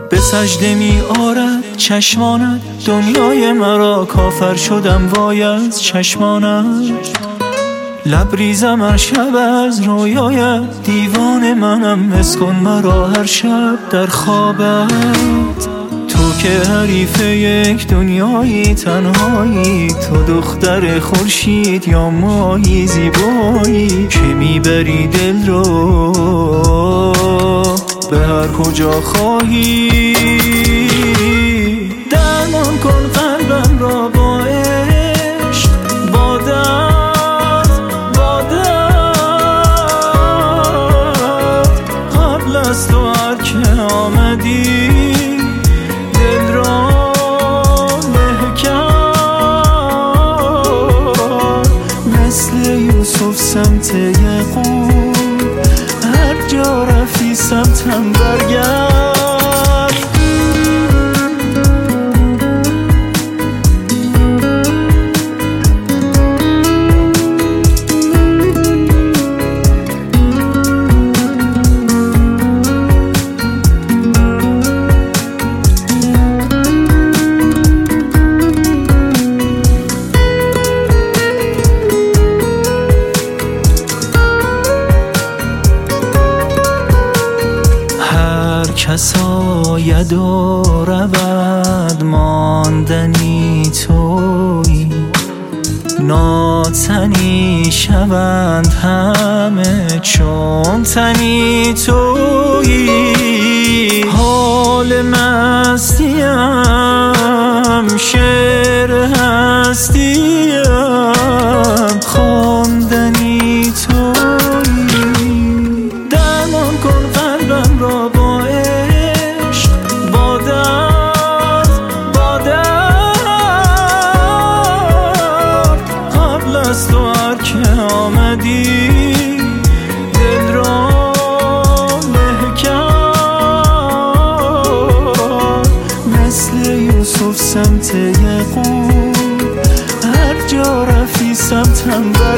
به سجده می آرد چشمانت، دنیای مرا کافر شدم وای از چشمانت. لبریزم هر شب از رویایت، دیوان منم اسکن مرا هر شب در خوابت. تو که حریف یک دنیایی تنهایی، تو دختر خورشید یا ماهی زیبایی که میبری دل رو به هر کجا خواهی. درمان کن قلبم را با عشق، با درد، با درد. قبل از تو هر که آمدی دل را محکم، مثل یوسف سمت یعقوب، هر جا رفتی سمتم برگرد. کس آید و رود ماندنی تویی، ناتنی شوند همه چون تنی تویی. حال مستیم شعر هستیم، خواندنی تویی. درمان کن قلبم را با عشق، با درد، با درد. قبل از تو هر که آمدی دل را محکم، مثل یوسف سمت یعقوب، هر جا رفتی سمتم